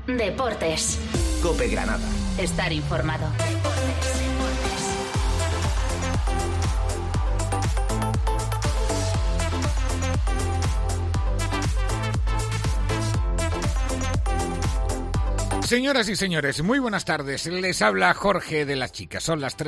Deportes. COPE Granada. Estar informado. Señoras y señores, muy buenas tardes. Les habla Jorge de las Chicas. Son las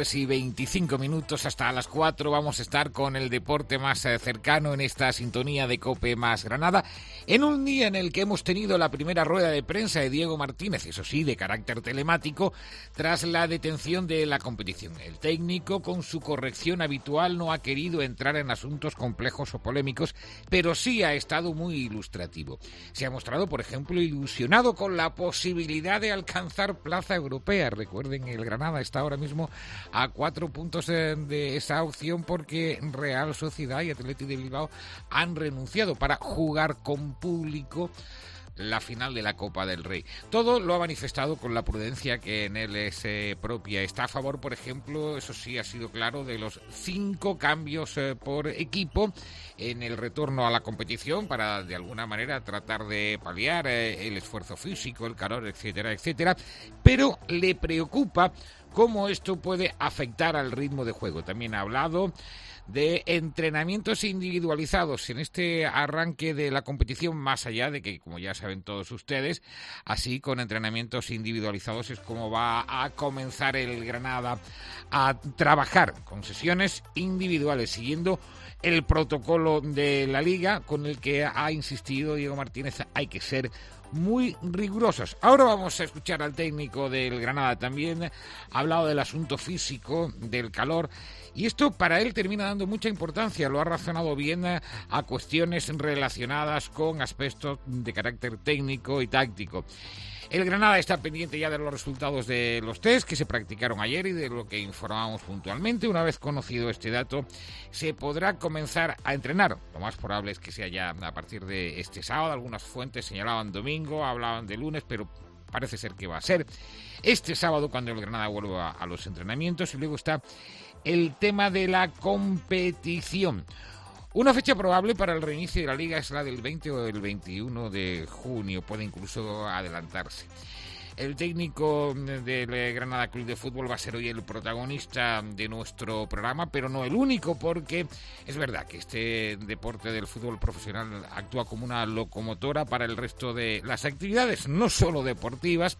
3:25. Hasta las 4 vamos a estar con el deporte más cercano en esta sintonía de COPE más Granada. En un día en el que hemos tenido la primera rueda de prensa de Diego Martínez, eso sí, de carácter telemático, tras la detención de la competición. El técnico, con su corrección habitual, no ha querido entrar en asuntos complejos o polémicos, pero sí ha estado muy ilustrativo. Se ha mostrado, por ejemplo, ilusionado con la posibilidad de alcanzar plaza europea. Recuerden, el Granada está ahora mismo a 4 puntos de esa opción porque Real Sociedad y Athletic de Bilbao han renunciado para jugar con público la final de la Copa del Rey. Todo lo ha manifestado con la prudencia que en él es propia. Está a favor, por ejemplo, eso sí ha sido claro, de los 5 cambios por equipo en el retorno a la competición para de alguna manera tratar de paliar el esfuerzo físico, el calor, etcétera, etcétera, pero le preocupa cómo esto puede afectar al ritmo de juego. También ha hablado de entrenamientos individualizados en este arranque de la competición, más allá de que, como ya saben todos ustedes, así con entrenamientos individualizados es como va a comenzar el Granada a trabajar con sesiones individuales, siguiendo el protocolo de la Liga con el que ha insistido Diego Martínez. Hay que ser muy rigurosos. Ahora vamos a escuchar al técnico del Granada. También ha hablado del asunto físico, del calor, y esto para él termina dando mucha importancia. Lo ha razonado bien a cuestiones relacionadas con aspectos de carácter técnico y táctico. El Granada está pendiente ya de los resultados de los test que se practicaron ayer y de lo que informamos puntualmente. Una vez conocido este dato, se podrá comenzar a entrenar. Lo más probable es que sea ya a partir de este sábado. Algunas fuentes señalaban domingo, hablaban de lunes, pero parece ser que va a ser este sábado cuando el Granada vuelva a los entrenamientos. Y luego está el tema de la competición. Una fecha probable para el reinicio de la Liga es la del 20 o del 21 de junio, puede incluso adelantarse. El técnico del Granada Club de Fútbol va a ser hoy el protagonista de nuestro programa, pero no el único, porque es verdad que este deporte del fútbol profesional actúa como una locomotora para el resto de las actividades, no solo deportivas.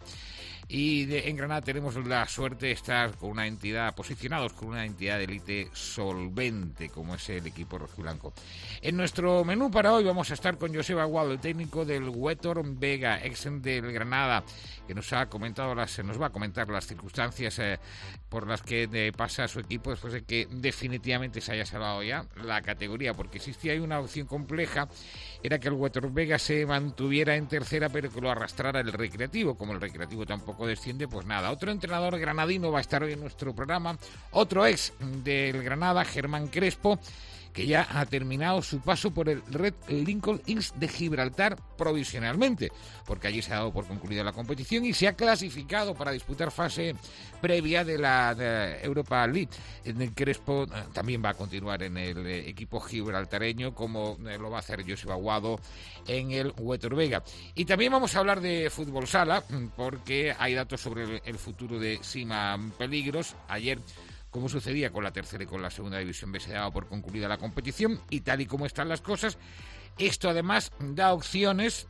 Y en Granada tenemos la suerte de estar con una entidad, posicionados con una entidad de élite solvente, como es el equipo rojiblanco. En nuestro menú para hoy vamos a estar con Joseba Aguado, el técnico del Huétor Vega, ex del Granada, que nos va a comentar las circunstancias por las que pasa su equipo después de que definitivamente se haya salvado ya la categoría, porque existía ahí una opción compleja, era que el Huétor Vega se mantuviera en tercera, pero que lo arrastrara el Recreativo. Como el Recreativo tampoco desciende, pues nada. Otro entrenador granadino va a estar hoy en nuestro programa, otro ex del Granada, Germán Crespo, que ya ha terminado su paso por el Red Lincoln Inns de Gibraltar provisionalmente, porque allí se ha dado por concluida la competición y se ha clasificado para disputar fase previa de la Europa League. El Crespo también va a continuar en el equipo gibraltareño, como lo va a hacer Joseba Aguado en el Huétor Vega. Y también vamos a hablar de fútbol sala, porque hay datos sobre el futuro de Sima Peligros. Ayer, como sucedía con la tercera y con la segunda división B, se daba por concluida la competición, y tal y como están las cosas, esto además da opciones,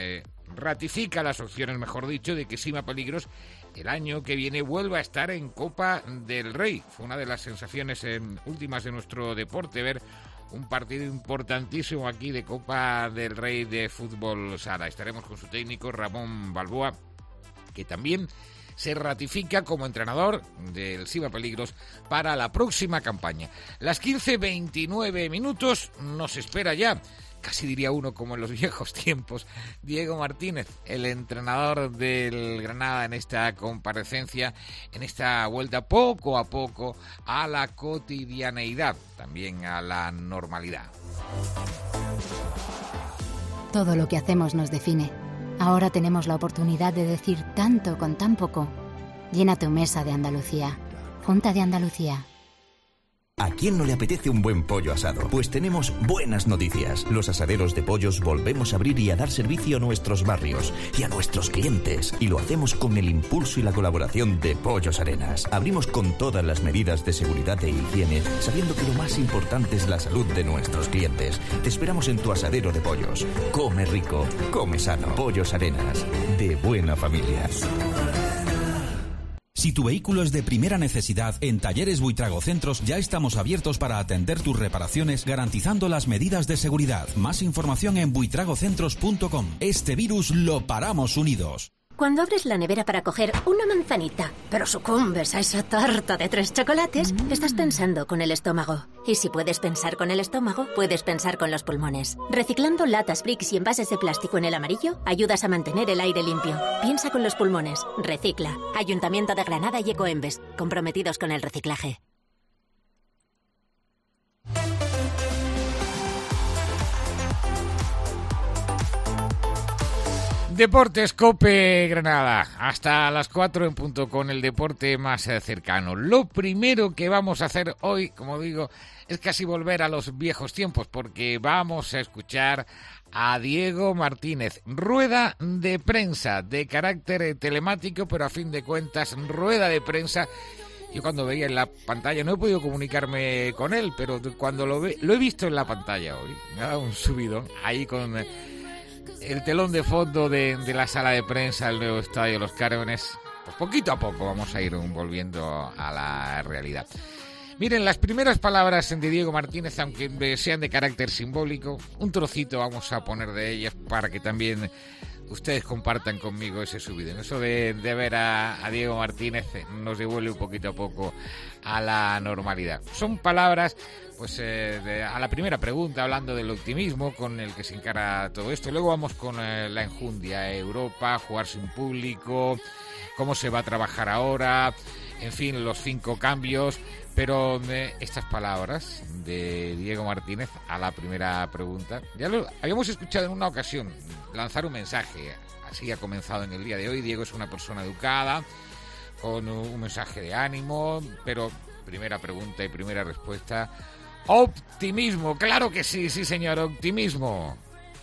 ratifica las opciones, mejor dicho, de que Sima Peligros el año que viene vuelva a estar en Copa del Rey. Fue una de las sensaciones últimas de nuestro deporte, ver un partido importantísimo aquí de Copa del Rey de fútbol sala. Estaremos con su técnico Ramón Balboa, que también se ratifica como entrenador del Sima Peligros para la próxima campaña. Las 15:29 nos espera ya, casi diría uno como en los viejos tiempos, Diego Martínez, el entrenador del Granada, en esta comparecencia, en esta vuelta poco a poco a la cotidianeidad, también a la normalidad. Todo lo que hacemos nos define. Ahora tenemos la oportunidad de decir tanto con tan poco. Llena tu mesa de Andalucía. Junta de Andalucía. ¿A quién no le apetece un buen pollo asado? Pues tenemos buenas noticias. Los asaderos de pollos volvemos a abrir y a dar servicio a nuestros barrios y a nuestros clientes. Y lo hacemos con el impulso y la colaboración de Pollos Arenas. Abrimos con todas las medidas de seguridad e higiene, sabiendo que lo más importante es la salud de nuestros clientes. Te esperamos en tu asadero de pollos. Come rico, come sano. Pollos Arenas, de buena familia. Si tu vehículo es de primera necesidad, en Talleres Buitrago Centros ya estamos abiertos para atender tus reparaciones garantizando las medidas de seguridad. Más información en buitragocentros.com. Este virus lo paramos unidos. Cuando abres la nevera para coger una manzanita, pero sucumbes a esa tarta de 3 chocolates, estás pensando con el estómago. Y si puedes pensar con el estómago, puedes pensar con los pulmones. Reciclando latas, bricks y envases de plástico en el amarillo, ayudas a mantener el aire limpio. Piensa con los pulmones. Recicla. Ayuntamiento de Granada y Ecoembes, comprometidos con el reciclaje. Deportes Cope Granada, hasta las 4 en punto con el deporte más cercano. Lo primero que vamos a hacer hoy, como digo, es casi volver a los viejos tiempos, porque vamos a escuchar a Diego Martínez. Rueda de prensa de carácter telemático, pero a fin de cuentas, rueda de prensa. Yo cuando veía en la pantalla, no he podido comunicarme con él, pero cuando lo he visto en la pantalla hoy, me ha dado un subidón ahí con el telón de fondo de la sala de prensa del nuevo estadio Los Cármenes. Pues poquito a poco vamos a ir volviendo a la realidad. Miren, las primeras palabras de Diego Martínez, aunque sean de carácter simbólico, un trocito vamos a poner de ellas para que también ustedes compartan conmigo ese subidón. Eso de ver a Diego Martínez nos devuelve un poquito a poco a la normalidad. Son palabras, pues a la primera pregunta, hablando del optimismo con el que se encara todo esto. Luego vamos con la enjundia, Europa, jugar sin público, cómo se va a trabajar ahora, en fin, los 5 cambios. Pero estas palabras de Diego Martínez a la primera pregunta, ya lo habíamos escuchado en una ocasión, lanzar un mensaje. Así ha comenzado en el día de hoy. Diego es una persona educada, con un mensaje de ánimo, pero primera pregunta y primera respuesta: optimismo. Claro que sí, sí señor, optimismo.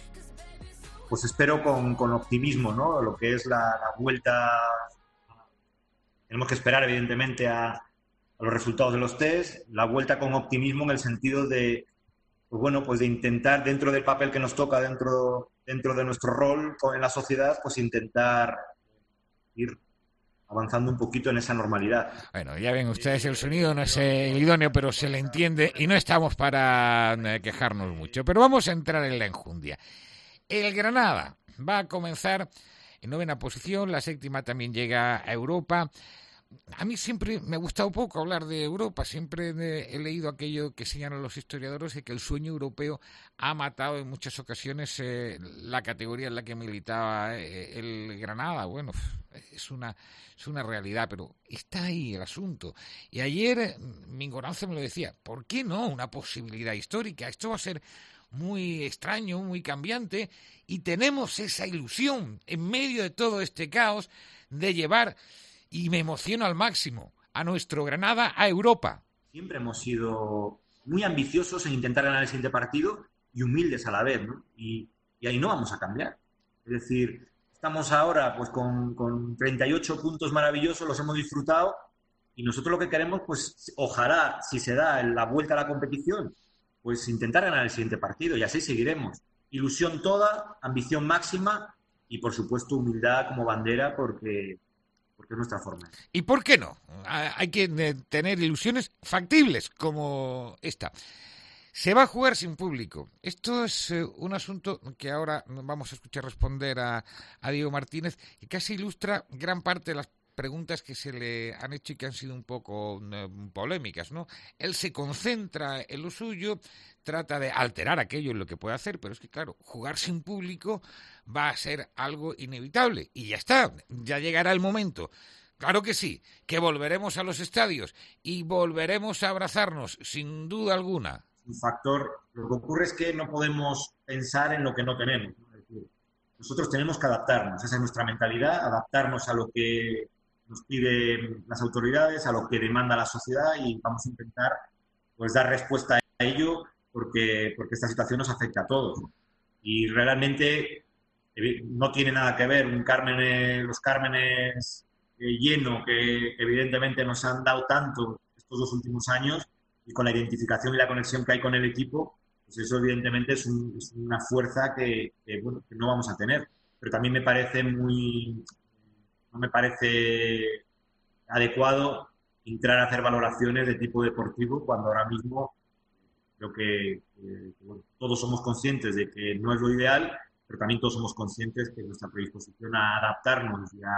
Pues espero con optimismo, ¿no? Lo que es la vuelta. Tenemos que esperar, evidentemente, a los resultados de los test, la vuelta con optimismo en el sentido de, pues bueno, pues de intentar, dentro del papel que nos toca, dentro de nuestro rol en la sociedad, pues intentar ir avanzando un poquito en esa normalidad. Bueno, ya ven ustedes, el sonido no es el idóneo, pero se le entiende y no estamos para quejarnos mucho. Pero vamos a entrar en la enjundia. El Granada va a comenzar en 9ª posición, la 7ª también llega a Europa. A mí siempre me ha gustado poco hablar de Europa, siempre he leído aquello que señalan los historiadores de que el sueño europeo ha matado en muchas ocasiones la categoría en la que militaba el Granada. Bueno, es una realidad, pero está ahí el asunto. Y ayer Mingoranzo me lo decía, ¿por qué no una posibilidad histórica? Esto va a ser muy extraño, muy cambiante, y tenemos esa ilusión en medio de todo este caos de llevar, y me emociono al máximo, a nuestro Granada a Europa. Siempre hemos sido muy ambiciosos en intentar ganar el siguiente partido y humildes a la vez, ¿no? Y ahí no vamos a cambiar. Es decir, estamos ahora pues con 38 puntos maravillosos, los hemos disfrutado, y nosotros lo que queremos, pues ojalá, si se da la vuelta a la competición, pues intentar ganar el siguiente partido, y así seguiremos. Ilusión toda, ambición máxima y, por supuesto, humildad como bandera, porque es nuestra forma. ¿Y por qué no? Hay que tener ilusiones factibles como esta. Se va a jugar sin público. Esto es un asunto que ahora vamos a escuchar responder a Diego Martínez, y casi ilustra gran parte de las preguntas que se le han hecho y que han sido un poco polémicas, ¿no? Él se concentra en lo suyo, trata de alterar aquello en lo que puede hacer, pero es que, claro, jugar sin público va a ser algo inevitable. Y ya está, ya llegará el momento. Claro que sí, que volveremos a los estadios y volveremos a abrazarnos, sin duda alguna. Un factor, lo que ocurre es que no podemos pensar en lo que no tenemos, ¿no? Es decir, nosotros tenemos que adaptarnos, esa es nuestra mentalidad, adaptarnos a lo que nos piden las autoridades, a lo que demanda la sociedad, y vamos a intentar pues dar respuesta a ello, porque esta situación nos afecta a todos. Y realmente no tiene nada que ver los Cármenes lleno que evidentemente nos han dado tanto estos 2 últimos años, y con la identificación y la conexión que hay con el equipo, pues eso evidentemente es una fuerza que no vamos a tener. Pero también no me parece adecuado entrar a hacer valoraciones de tipo deportivo cuando ahora mismo creo que todos somos conscientes de que no es lo ideal, pero también todos somos conscientes que nuestra predisposición a adaptarnos y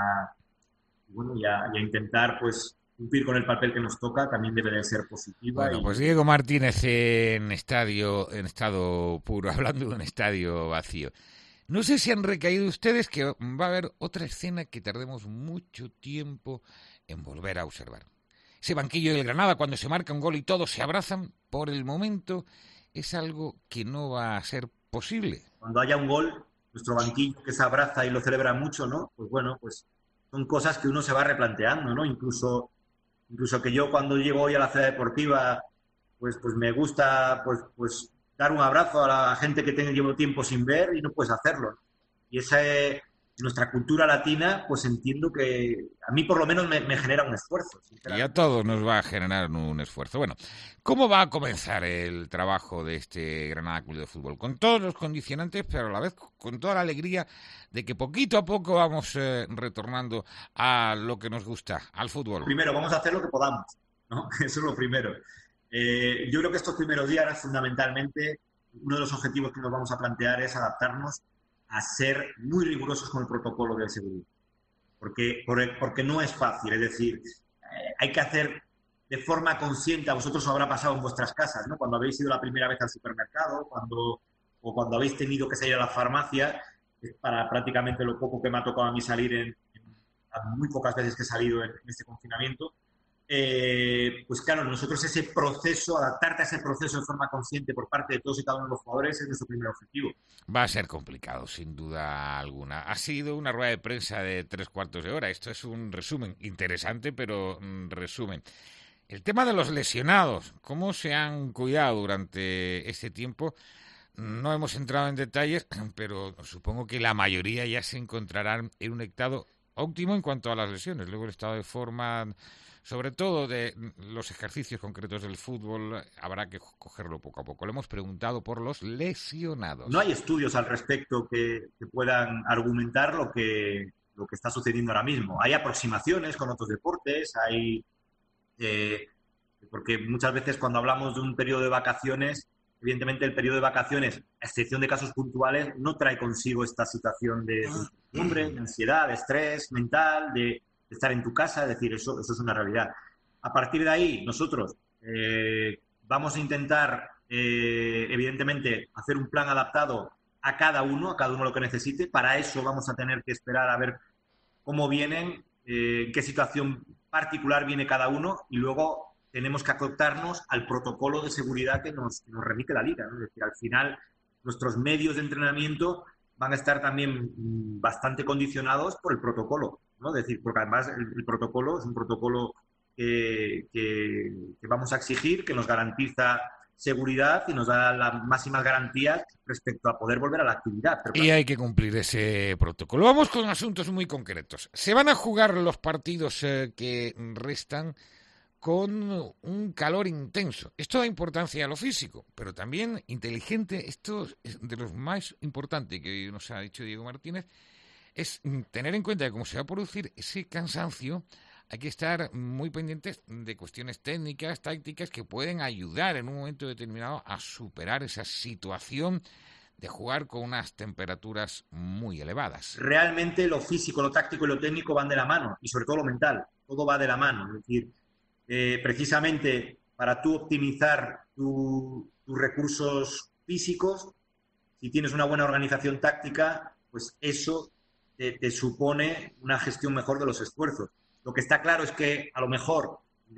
a intentar pues cumplir con el papel que nos toca también debe de ser positiva. Bueno, pues Diego Martínez en estado puro, hablando de un estadio vacío. No sé si han recaído ustedes que va a haber otra escena que tardemos mucho tiempo en volver a observar. Ese banquillo del Granada, cuando se marca un gol y todos se abrazan, por el momento es algo que no va a ser posible. Cuando haya un gol, nuestro banquillo que se abraza y lo celebra mucho, ¿no? Pues bueno, pues son cosas que uno se va replanteando, ¿no? Incluso que yo cuando llego hoy a la ciudad deportiva, pues me gusta pues dar un abrazo a la gente que llevo tiempo sin ver y no puedes hacerlo. Y nuestra cultura latina, pues entiendo que a mí por lo menos me genera un esfuerzo. Y a todos nos va a generar un esfuerzo. Bueno, ¿cómo va a comenzar el trabajo de este Granada Club de Fútbol? Con todos los condicionantes, pero a la vez con toda la alegría de que poquito a poco vamos retornando a lo que nos gusta, al fútbol. Primero, vamos a hacer lo que podamos, ¿no? Eso es lo primero. Yo creo que estos primeros días, fundamentalmente, uno de los objetivos que nos vamos a plantear es adaptarnos a ser muy rigurosos con el protocolo de seguridad. Porque no es fácil, es decir, hay que hacer de forma consciente, a vosotros os habrá pasado en vuestras casas, ¿no? Cuando habéis ido la primera vez al supermercado, cuando habéis tenido que salir a la farmacia, para prácticamente lo poco que me ha tocado a mí salir muy pocas veces que he salido en este confinamiento, pues claro, nosotros adaptarte a ese proceso de forma consciente por parte de todos y cada uno de los jugadores es nuestro primer objetivo. Va a ser complicado, sin duda alguna. Ha sido una rueda de prensa de 3/4 de hora. Esto es un resumen interesante, pero resumen. El tema de los lesionados, ¿cómo se han cuidado durante este tiempo? No hemos entrado en detalles, pero supongo que la mayoría ya se encontrarán en un estado óptimo en cuanto a las lesiones. Luego el estado de forma, sobre todo de los ejercicios concretos del fútbol, habrá que cogerlo poco a poco. Le hemos preguntado por los lesionados. No hay estudios al respecto que puedan argumentar lo que está sucediendo ahora mismo. Hay aproximaciones con otros deportes, porque muchas veces cuando hablamos de un periodo de vacaciones, evidentemente el periodo de vacaciones, a excepción de casos puntuales, no trae consigo esta situación de incertidumbre, de ansiedad, de estrés mental, de estar en tu casa, es decir, eso es una realidad. A partir de ahí, nosotros vamos a intentar, evidentemente, hacer un plan adaptado a cada uno lo que necesite. Para eso vamos a tener que esperar a ver cómo vienen, en qué situación particular viene cada uno, y luego tenemos que acotarnos al protocolo de seguridad que nos remite la Liga, ¿no? Es decir, al final, nuestros medios de entrenamiento van a estar también bastante condicionados por el protocolo, ¿no? Es decir, porque además el protocolo es un protocolo que vamos a exigir, que nos garantiza seguridad y nos da las máximas garantías respecto a poder volver a la actividad. Pero claro, y hay que cumplir ese protocolo. Vamos con asuntos muy concretos. Se van a jugar los partidos que restan con un calor intenso. Esto da importancia a lo físico, pero también inteligente. Esto es de los más importantes que nos ha dicho Diego Martínez, es tener en cuenta que como se va a producir ese cansancio, hay que estar muy pendientes de cuestiones técnicas, tácticas, que pueden ayudar en un momento determinado a superar esa situación de jugar con unas temperaturas muy elevadas. Realmente lo físico, lo táctico y lo técnico van de la mano, y sobre todo lo mental, todo va de la mano. Es decir, precisamente para tú optimizar tus recursos físicos, si tienes una buena organización táctica, pues eso te supone una gestión mejor de los esfuerzos. Lo que está claro es que a lo mejor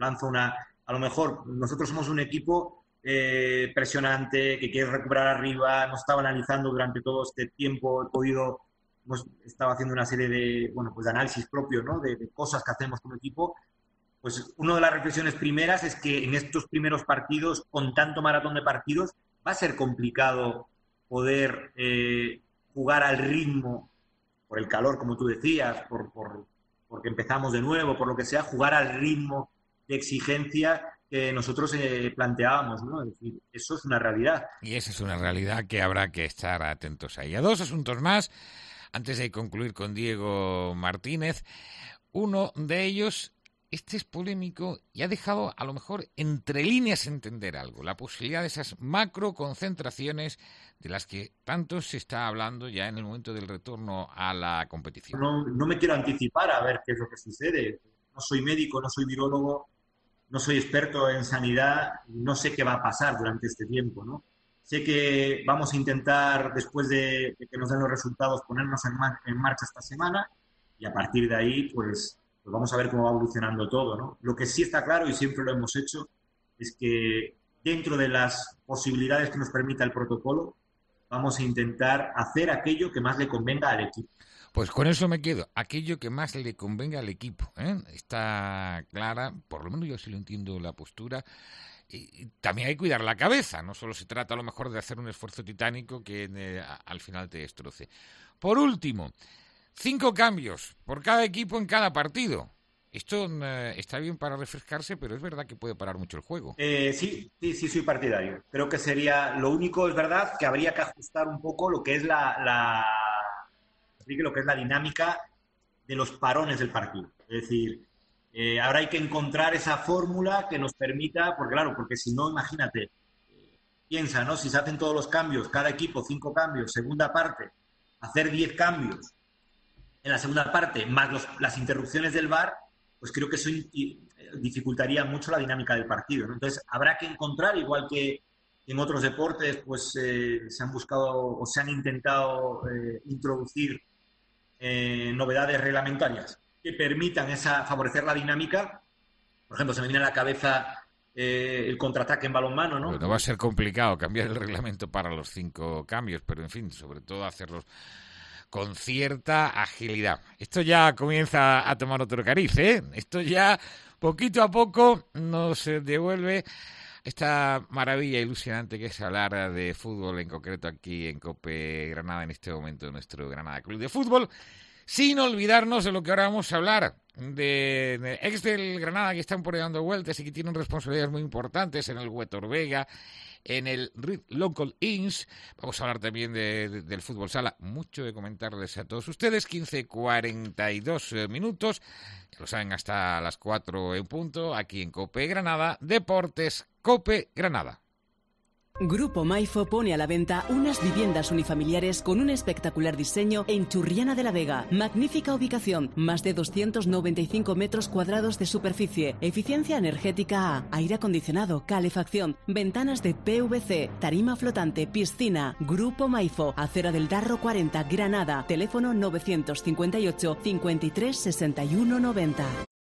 nosotros somos un equipo presionante, que quiere recuperar arriba. Hemos estado analizando durante todo este tiempo, hemos estado haciendo una serie de análisis propio, ¿no? de cosas que hacemos como equipo, pues una de las reflexiones primeras es que en estos primeros partidos, con tanto maratón de partidos, va a ser complicado poder jugar al ritmo, por el calor, como tú decías, porque empezamos de nuevo, por lo que sea, jugar al ritmo de exigencia que nosotros planteábamos, ¿no? Es decir, eso es una realidad. Y esa es una realidad que habrá que estar atentos a ella. 2 asuntos más, antes de concluir con Diego Martínez. Uno de ellos, este es polémico y ha dejado a lo mejor entre líneas entender algo, la posibilidad de esas macroconcentraciones de las que tanto se está hablando ya en el momento del retorno a la competición. No me quiero anticipar a ver qué es lo que sucede. No soy médico, no soy virólogo, no soy experto en sanidad, no sé qué va a pasar durante este tiempo, ¿no? Sé que vamos a intentar, después de que nos den los resultados, ponernos en marcha esta semana y a partir de ahí, pues vamos a ver cómo va evolucionando todo, ¿no? Lo que sí está claro, y siempre lo hemos hecho, es que dentro de las posibilidades que nos permita el protocolo, vamos a intentar hacer aquello que más le convenga al equipo. Pues con eso me quedo, aquello que más le convenga al equipo, ¿eh? Está clara, por lo menos yo sí lo entiendo la postura. Y también hay que cuidar la cabeza, no solo se trata a lo mejor de hacer un esfuerzo titánico que al final te destroce. Por último, 5 cambios por cada equipo en cada partido. Esto está bien para refrescarse, pero es verdad que puede parar mucho el juego. Sí, soy partidario. Creo que sería, lo único es verdad que habría que ajustar un poco lo que es la dinámica de los parones del partido. Es decir, ahora hay que encontrar esa fórmula que nos permita, porque si no, imagínate, piensa, ¿no? Si se hacen todos los cambios, cada equipo 5 cambios, segunda parte, hacer 10 cambios en la segunda parte, más las interrupciones del VAR, pues creo que eso dificultaría mucho la dinámica del partido, ¿no? Entonces, habrá que encontrar, igual que en otros deportes, pues se han buscado o se han intentado introducir novedades reglamentarias que permitan favorecer la dinámica. Por ejemplo, se me viene a la cabeza el contraataque en balonmano, ¿no? Bueno, va a ser complicado cambiar el reglamento para los 5 cambios, pero en fin, sobre todo hacerlos con cierta agilidad. Esto ya comienza a tomar otro cariz, ¿eh? Esto ya, poquito a poco, nos devuelve esta maravilla ilusionante que es hablar de fútbol, en concreto aquí en COPE Granada, en este momento de nuestro Granada Club de Fútbol, sin olvidarnos de lo que ahora vamos a hablar, de ex del Granada que están por ahí dando vueltas y que tienen responsabilidades muy importantes en el Huetor Vega, en el Local Inns. Vamos a hablar también del fútbol sala. Mucho de comentarles a todos ustedes. 15:42 minutos. Ya lo saben, hasta las 4 en punto. Aquí en COPE Granada. Deportes COPE Granada. Grupo Maifo pone a la venta unas viviendas unifamiliares con un espectacular diseño en Churriana de la Vega. Magnífica ubicación, más de 295 metros cuadrados de superficie, eficiencia energética A, aire acondicionado, calefacción, ventanas de PVC, tarima flotante, piscina. Grupo Maifo, Acera del Darro 40, Granada. Teléfono 958 53 61 90.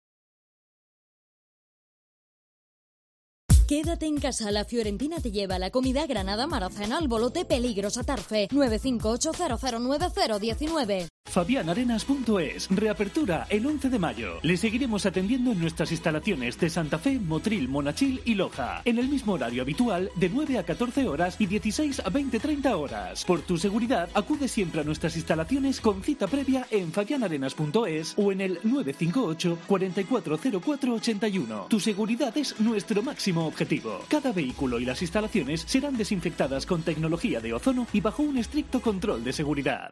Quédate en casa, la Fiorentina te lleva la comida Granada, Maracena, Bolote, Peligros, Atarfe. 958009019. Fabianarenas.es. Reapertura el 11 de mayo. Le seguiremos atendiendo en nuestras instalaciones de Santa Fe, Motril, Monachil y Loja. En el mismo horario habitual, de 9 a 14 horas y 16 a 20-30 horas. Por tu seguridad, acude siempre a nuestras instalaciones con cita previa en fabianarenas.es o en el 958 440481. Tu seguridad es nuestro máximo objetivo. Cada vehículo y las instalaciones serán desinfectadas con tecnología de ozono y bajo un estricto control de seguridad.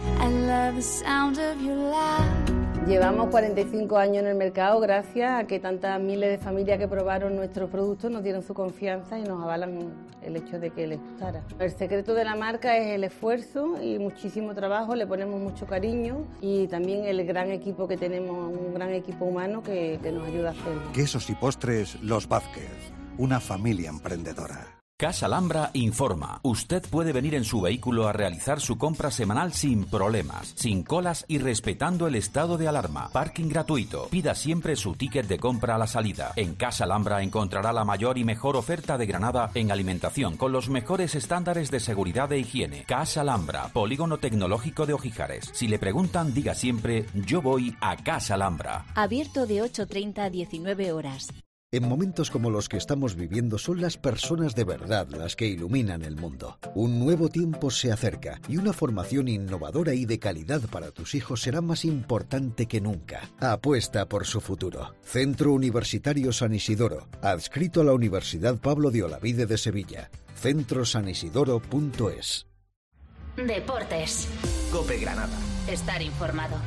Llevamos 45 años en el mercado gracias a que tantas miles de familias que probaron nuestros productos nos dieron su confianza y nos avalan el hecho de que les gustara. El secreto de la marca es el esfuerzo y muchísimo trabajo, le ponemos mucho cariño y también el gran equipo que tenemos, un gran equipo humano que nos ayuda a hacerlo. Quesos y postres Los Vázquez, una familia emprendedora. Casa Alhambra informa. Usted puede venir en su vehículo a realizar su compra semanal sin problemas, sin colas y respetando el estado de alarma. Parking gratuito. Pida siempre su ticket de compra a la salida. En Casa Alhambra encontrará la mayor y mejor oferta de Granada en alimentación con los mejores estándares de seguridad e higiene. Casa Alhambra, Polígono Tecnológico de Ojíjares. Si le preguntan, diga siempre: yo voy a Casa Alhambra. Abierto de 8:30 a 19 horas. En momentos como los que estamos viviendo son las personas de verdad las que iluminan el mundo. Un nuevo tiempo se acerca y una formación innovadora y de calidad para tus hijos será más importante que nunca. Apuesta por su futuro. Centro Universitario San Isidoro, adscrito a la Universidad Pablo de Olavide de Sevilla. centrosanisidoro.es. Deportes. COPE Granada. Estar informado.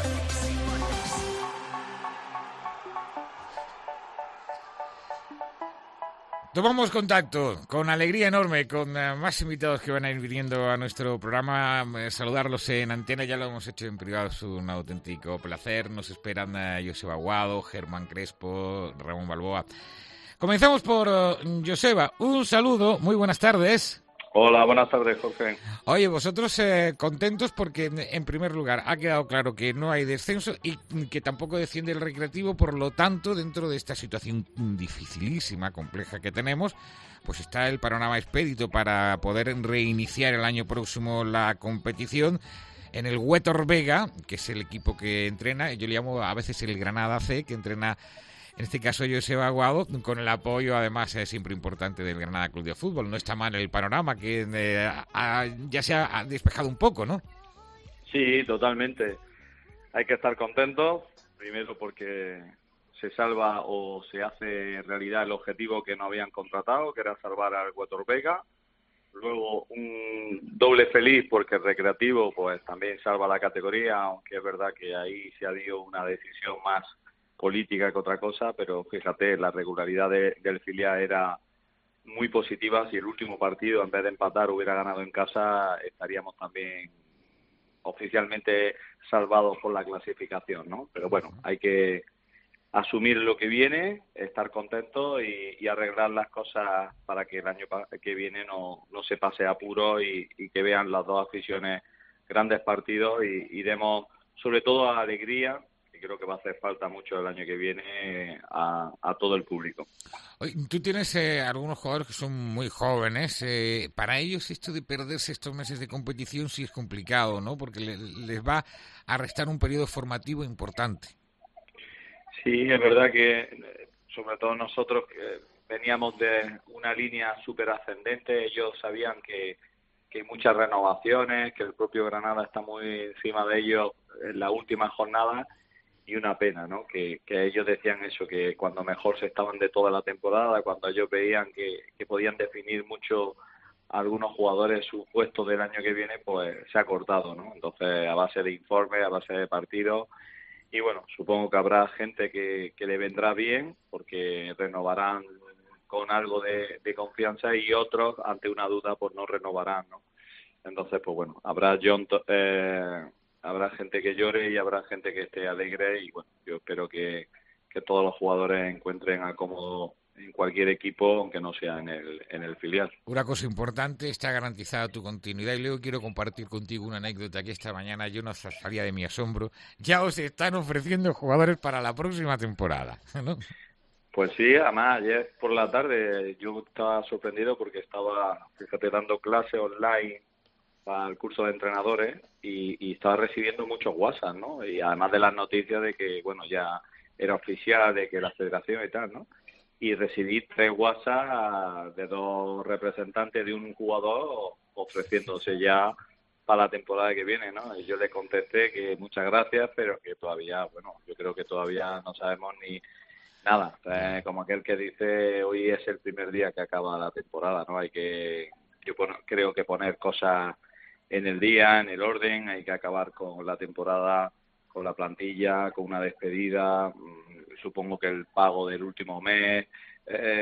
Tomamos contacto con alegría enorme con más invitados que van a ir viniendo a nuestro programa. Saludarlos en antena, ya lo hemos hecho en privado, es un auténtico placer. Nos esperan Joseba Aguado, Germán Crespo, Ramón Balboa. Comenzamos por Joseba. Un saludo, muy buenas tardes. Hola, buenas tardes, Jorge. Oye, vosotros contentos porque, en primer lugar, ha quedado claro que no hay descenso y que tampoco desciende el Recreativo, por lo tanto, dentro de esta situación dificilísima, compleja que tenemos, pues está el panorama expedito para poder reiniciar el año próximo la competición en el Huétor Vega, que es el equipo que entrena, yo le llamo a veces el Granada C, que entrena en este caso Joseba Aguado, con el apoyo además siempre importante del Granada Club de Fútbol. No está mal el panorama, que ya se ha despejado un poco, ¿no? Sí, totalmente. Hay que estar contentos, primero porque se salva o se hace realidad el objetivo que no habían contratado, que era salvar al Huétor Vega. Luego un doble feliz porque el Recreativo pues también salva la categoría, aunque es verdad que ahí se ha dado una decisión más política que otra cosa, pero fíjate, la regularidad del filial era muy positiva. Si el último partido, en vez de empatar, hubiera ganado en casa, estaríamos también oficialmente salvados por la clasificación, ¿no? Pero bueno, hay que asumir lo que viene, estar contentos y arreglar las cosas para que el año que viene no se pase apuro y que vean las dos aficiones grandes partidos y demos sobre todo alegría, que creo que va a hacer falta mucho el año que viene a todo el público. Oye, tú tienes algunos jugadores que son muy jóvenes. Para ellos esto de perderse estos meses de competición sí es complicado, ¿no? Porque les va a restar un periodo formativo importante. Sí, es verdad que sobre todo nosotros veníamos de una línea súper ascendente. Ellos sabían que hay muchas renovaciones, que el propio Granada está muy encima de ellos en la última jornada. Y una pena, ¿no? Que ellos decían eso, que cuando mejor se estaban de toda la temporada, cuando ellos veían que podían definir mucho algunos jugadores su puesto del año que viene, pues se ha cortado, ¿no? Entonces, a base de informes, a base de partidos, y bueno, supongo que habrá gente que le vendrá bien, porque renovarán con algo de confianza, y otros, ante una duda, pues no renovarán, ¿no? Entonces, pues bueno, habrá gente que llore y habrá gente que esté alegre, y bueno, yo espero que todos los jugadores encuentren acomodo en cualquier equipo, aunque no sea en el filial. Una cosa importante, está garantizada tu continuidad, y luego quiero compartir contigo una anécdota que esta mañana yo no salía de mi asombro. Ya os están ofreciendo jugadores para la próxima temporada, ¿no? Pues sí, además ayer por la tarde yo estaba sorprendido porque estaba, fíjate, dando clase online para el curso de entrenadores y estaba recibiendo muchos WhatsApp, ¿no? Y además de las noticias de que, bueno, ya era oficial, de que la federación y tal, ¿no? Y recibí 3 WhatsApp de 2 representantes de un jugador ofreciéndose ya para la temporada que viene, ¿no? Y yo le contesté que muchas gracias, pero que todavía, bueno, yo creo que todavía no sabemos ni nada. Como aquel que dice, hoy es el primer día que acaba la temporada, ¿no? Hay que, yo creo que poner cosas en el día, en el orden, hay que acabar con la temporada, con la plantilla, con una despedida, supongo que el pago del último mes,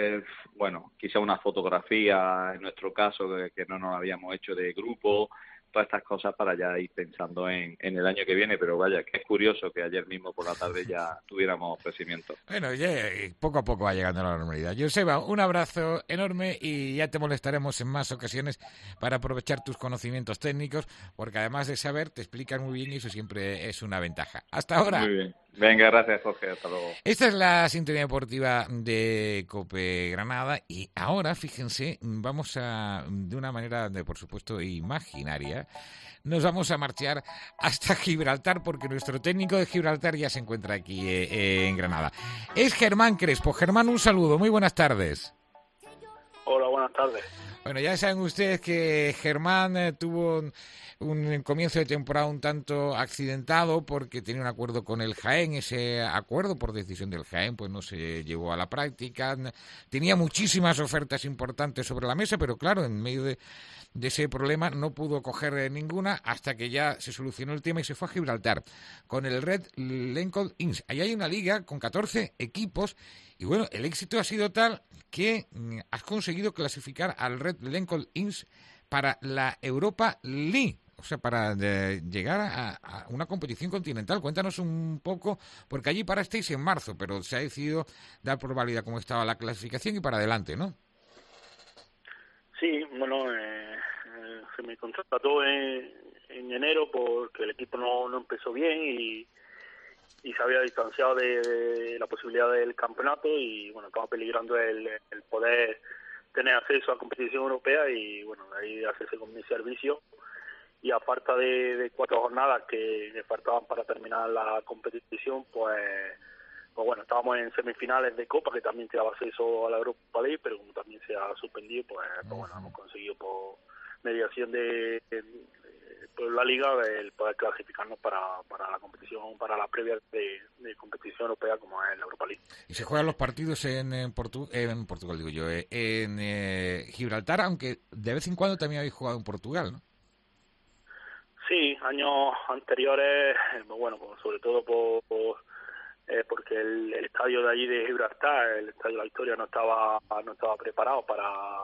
bueno, quizá una fotografía, en nuestro caso, que no nos habíamos hecho de grupo, todas estas cosas para ya ir pensando en el año que viene. Pero vaya, que es curioso que ayer mismo por la tarde ya tuviéramos ofrecimientos. Bueno, ya poco a poco va llegando la normalidad. Joseba, un abrazo enorme y ya te molestaremos en más ocasiones para aprovechar tus conocimientos técnicos, porque además de saber, te explican muy bien y eso siempre es una ventaja. Hasta ahora. Muy bien. Venga, gracias, Jorge. Hasta luego. Esta es la sintonía deportiva de COPE Granada y ahora, fíjense, vamos a, de una manera, por supuesto, imaginaria, nos vamos a marchar hasta Gibraltar porque nuestro técnico de Gibraltar ya se encuentra aquí en Granada. Es Germán Crespo. Germán, un saludo. Muy buenas tardes. Hola, buenas tardes. Bueno, ya saben ustedes que Germán tuvo un comienzo de temporada un tanto accidentado porque tenía un acuerdo con el Jaén. Ese acuerdo, por decisión del Jaén, pues no se llevó a la práctica. Tenía muchísimas ofertas importantes sobre la mesa, pero claro, en medio de ese problema no pudo coger ninguna hasta que ya se solucionó el tema y se fue a Gibraltar con el Red Lincoln Inns. Ahí hay una liga con 14 equipos y bueno, el éxito ha sido tal que has conseguido clasificar al Red Lincoln Inns para la Europa League, o sea, para llegar a una competición continental. Cuéntanos un poco, porque allí parasteis en marzo, pero se ha decidido dar por válida cómo estaba la clasificación y para adelante, ¿no? Sí, bueno, se me contrató en enero porque el equipo no empezó bien y se había distanciado de la posibilidad del campeonato y bueno, estaba peligrando el poder tener acceso a competición europea y bueno, ahí hacerse con mi servicio y a falta de 4 jornadas que me faltaban para terminar la competición, pues bueno, estábamos en semifinales de Copa que también te daba acceso a la Europa League, pero como también se ha suspendido, pues bueno, hemos conseguido por mediación de la Liga el poder clasificarnos para la competición, para la previa de competición europea como es la Europa League. Y se juegan los partidos en Portugal, digo yo, en Gibraltar, aunque de vez en cuando también habéis jugado en Portugal, ¿no? Sí, años anteriores, bueno, sobre todo porque el estadio de allí de Gibraltar, el estadio de la Victoria, no estaba preparado para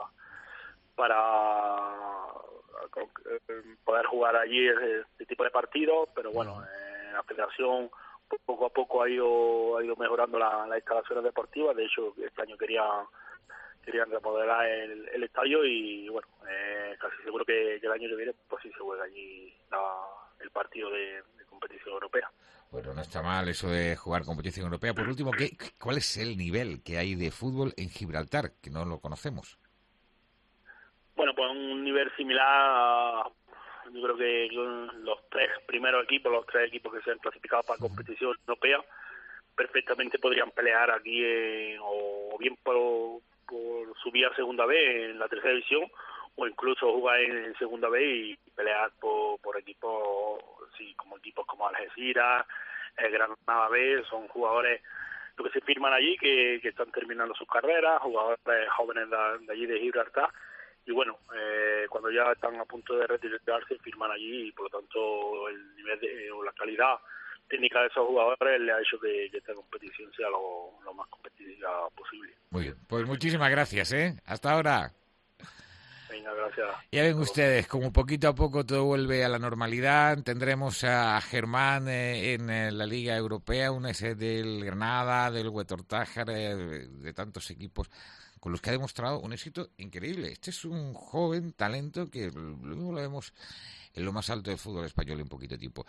poder jugar allí este tipo de partidos, pero bueno, la federación poco a poco ha ido mejorando las instalaciones deportivas. De hecho, este año querían remodelar el estadio y bueno, casi seguro que el año que viene pues sí se juega allí el partido de competición europea. Bueno, no está mal eso de jugar competición europea. Por último, ¿cuál es el nivel que hay de fútbol en Gibraltar, que no lo conocemos? Bueno, pues un nivel similar, yo creo que los 3 primeros equipos, los 3 equipos que se han clasificado para competición europea, perfectamente podrían pelear aquí o bien por subir a segunda B en la tercera división o incluso jugar en segunda B y pelear por equipos, sí, como equipos como Algeciras, Granada B, son jugadores lo que se firman allí que están terminando sus carreras, jugadores jóvenes de allí de Gibraltar. Y bueno, cuando ya están a punto de retirarse, firman allí y por lo tanto el nivel o la calidad técnica de esos jugadores le ha hecho que esta competición sea lo más competitiva posible. Muy bien, pues muchísimas gracias, Hasta ahora. Venga, gracias. Ya ven ustedes, como poquito a poco todo vuelve a la normalidad, tendremos a Germán en la Liga Europea, una sede del Granada, del Huetortájar, de tantos equipos con los que ha demostrado un éxito increíble. Este es un joven talento que luego lo vemos en lo más alto del fútbol español en poquito tiempo.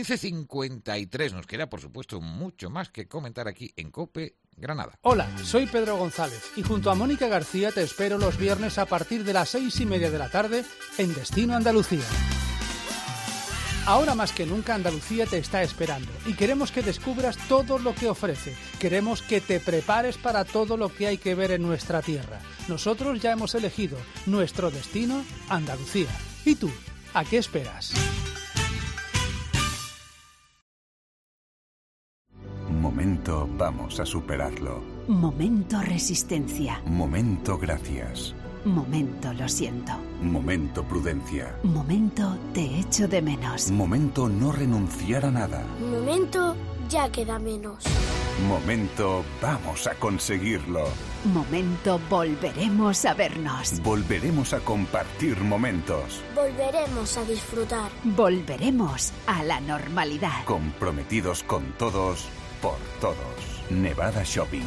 15:53, nos queda por supuesto mucho más que comentar aquí en COPE Granada. Hola, soy Pedro González y junto a Mónica García te espero los viernes a partir de las 6:30 de la tarde en Destino Andalucía. Ahora más que nunca Andalucía te está esperando y queremos que descubras todo lo que ofrece. Queremos que te prepares para todo lo que hay que ver en nuestra tierra. Nosotros ya hemos elegido nuestro destino, Andalucía. ¿Y tú? ¿A qué esperas? Momento, vamos a superarlo. Momento resistencia. Momento gracias. Momento lo siento. Momento prudencia. Momento te echo de menos. Momento no renunciar a nada. Momento ya queda menos. Momento, vamos a conseguirlo. Momento, volveremos a vernos. Volveremos a compartir momentos. Volveremos a disfrutar. Volveremos a la normalidad. Comprometidos con todos, por todos. Nevada Shopping.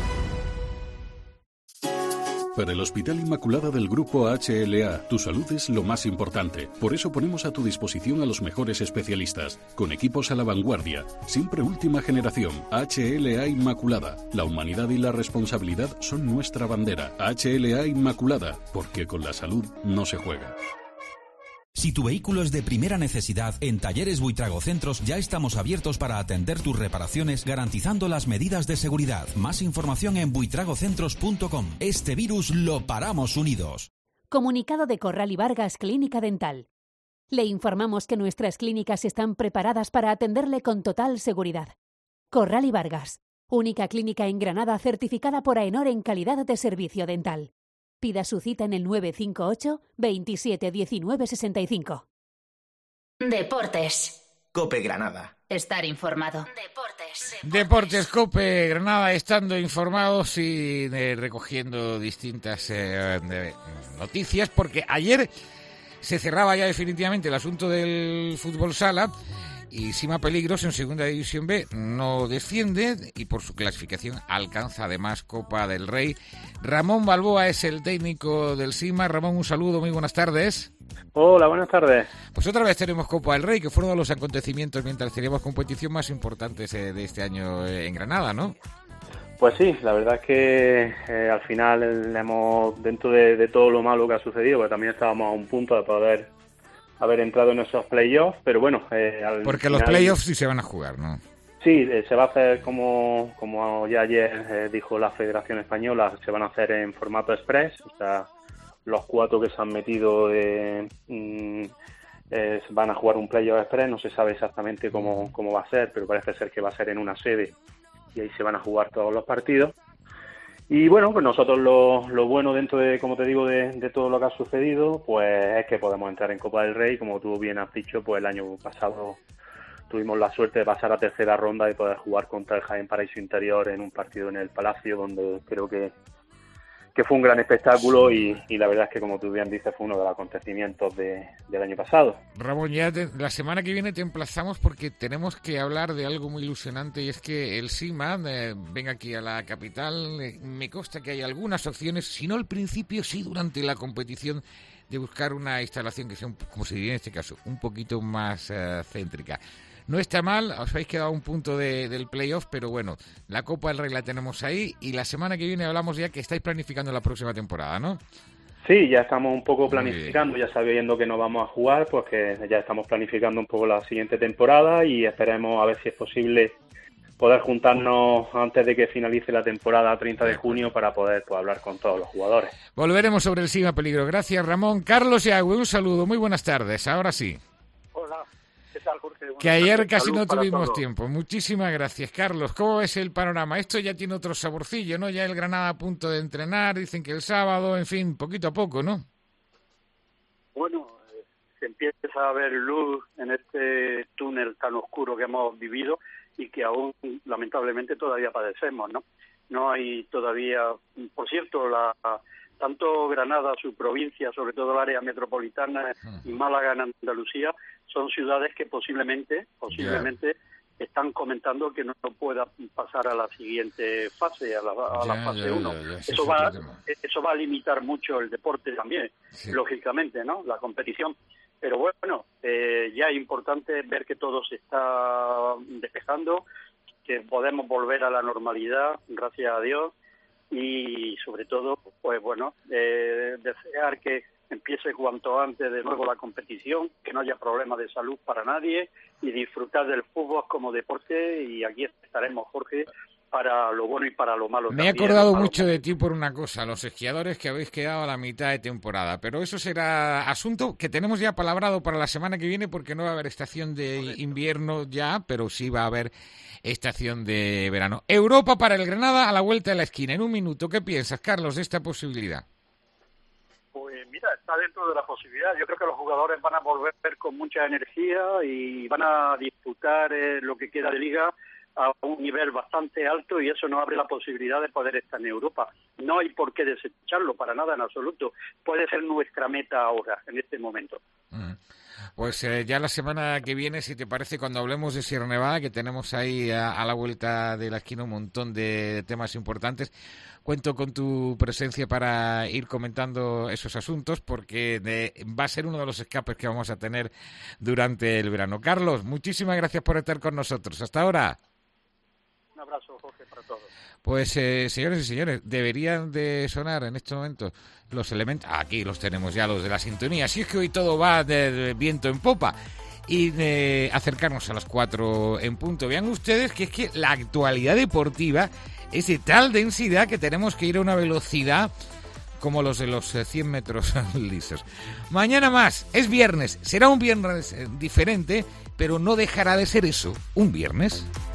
Para el Hospital Inmaculada del Grupo HLA, tu salud es lo más importante. Por eso ponemos a tu disposición a los mejores especialistas, con equipos a la vanguardia, siempre última generación. HLA Inmaculada. La humanidad y la responsabilidad son nuestra bandera. HLA Inmaculada, porque con la salud no se juega. Si tu vehículo es de primera necesidad, en Talleres Buitrago Centros ya estamos abiertos para atender tus reparaciones garantizando las medidas de seguridad. Más información en buitragocentros.com. Este virus lo paramos unidos. Comunicado de Corral y Vargas Clínica Dental. Le informamos que nuestras clínicas están preparadas para atenderle con total seguridad. Corral y Vargas, única clínica en Granada certificada por AENOR en calidad de servicio dental. Pida su cita en el 958 27 19 65. Deportes. COPE Granada. Estar informado. Deportes COPE Granada, estando informados y recogiendo distintas noticias, porque ayer se cerraba ya definitivamente el asunto del fútbol sala y Sima Peligros en Segunda División B no desciende y por su clasificación alcanza además Copa del Rey. Ramón Balboa es el técnico del Sima. Ramón, un saludo, muy buenas tardes. Hola, buenas tardes. Pues otra vez tenemos Copa del Rey, que fue uno de los acontecimientos mientras teníamos competición más importantes de este año en Granada, ¿no? Pues sí, la verdad es que al final hemos, dentro de todo lo malo que ha sucedido, porque también estábamos a un punto de poder haber entrado en esos playoffs, pero bueno... porque los playoffs sí se van a jugar, ¿no? Sí, se va a hacer como ya ayer dijo la Federación Española, se van a hacer en formato express, o sea, los 4 que se han metido van a jugar un playoff express, no se sabe exactamente cómo va a ser, pero parece ser que va a ser en una sede y ahí se van a jugar todos los partidos. Y bueno, pues nosotros lo bueno dentro de, como te digo, de todo lo que ha sucedido, pues es que podemos entrar en Copa del Rey. Como tú bien has dicho, pues el año pasado tuvimos la suerte de pasar a tercera ronda y poder jugar contra el Jaén Paraíso Interior en un partido en el Palacio, donde creo que fue un gran espectáculo y la verdad es que, como tú bien dices, fue uno de los acontecimientos del año pasado. Ramón, ya la semana que viene te emplazamos porque tenemos que hablar de algo muy ilusionante y es que el SIMA venga aquí a la capital. Me consta que hay algunas opciones, si no al principio, sí durante la competición, de buscar una instalación que sea, como se diría en este caso, un poquito más céntrica. No está mal, os habéis quedado a un punto del playoff, pero bueno, la Copa del Rey la tenemos ahí y la semana que viene hablamos ya que estáis planificando la próxima temporada, ¿no? Sí, ya estamos un poco planificando, ya sabiendo que no vamos a jugar, pues que ya estamos planificando un poco la siguiente temporada y esperemos a ver si es posible poder juntarnos antes de que finalice la temporada 30 de junio para poder hablar con todos los jugadores. Volveremos sobre el Sima Peligro. Gracias, Ramón. Carlos Yagüe, un saludo, muy buenas tardes, ahora sí. Hola. ¿Qué tal, Jorge? Que ayer casi no tuvimos tiempo. Muchísimas gracias, Carlos. ¿Cómo ves el panorama? Esto ya tiene otro saborcillo, ¿no? Ya el Granada a punto de entrenar, dicen que el sábado, en fin, poquito a poco, ¿no? Bueno, se empieza a ver luz en este túnel tan oscuro que hemos vivido y que aún, lamentablemente, todavía padecemos, ¿no? No hay todavía... Por cierto, tanto Granada, su provincia, sobre todo el área metropolitana, y Málaga en Andalucía, son ciudades que posiblemente están comentando que no pueda pasar a la siguiente fase, a la fase 1. Eso va a limitar mucho el deporte también, lógicamente, ¿no? La competición. Pero bueno, ya es importante ver que todo se está despejando, que podemos volver a la normalidad, gracias a Dios, y sobre todo, pues bueno, desear que empiece cuanto antes de nuevo la competición, que no haya problemas de salud para nadie y disfrutar del fútbol como deporte, y aquí estaremos, Jorge, para lo bueno y para lo malo. Me he acordado mucho de ti por una cosa, los esquiadores que habéis quedado a la mitad de temporada, pero eso será asunto que tenemos ya palabrado para la semana que viene porque no va a haber estación de invierno ya, pero sí va a haber estación de verano. Europa para el Granada a la vuelta de la esquina. En un minuto, ¿qué piensas, Carlos, de esta posibilidad? Pues mira, está dentro de la posibilidad. Yo creo que los jugadores van a volver con mucha energía y van a disfrutar lo que queda de liga a un nivel bastante alto y eso nos abre la posibilidad de poder estar en Europa. No hay por qué desecharlo para nada en absoluto. Puede ser nuestra meta ahora, en este momento. Pues ya la semana que viene, si te parece, cuando hablemos de Sierra Nevada, que tenemos ahí a la vuelta de la esquina un montón de temas importantes, cuento con tu presencia para ir comentando esos asuntos, porque va a ser uno de los escapes que vamos a tener durante el verano. Carlos, muchísimas gracias por estar con nosotros. Hasta ahora. Un abrazo, Jorge, para todos. Pues, señores y señores, deberían de sonar en este momento los elementos. Aquí los tenemos ya, los de la sintonía. Si es que hoy todo va de viento en popa. Y de acercarnos a las 4 en punto. Vean ustedes que es que la actualidad deportiva es de tal densidad que tenemos que ir a una velocidad como los de los 100 metros lisos. Mañana más, es viernes. Será un viernes diferente, pero no dejará de ser eso, un viernes.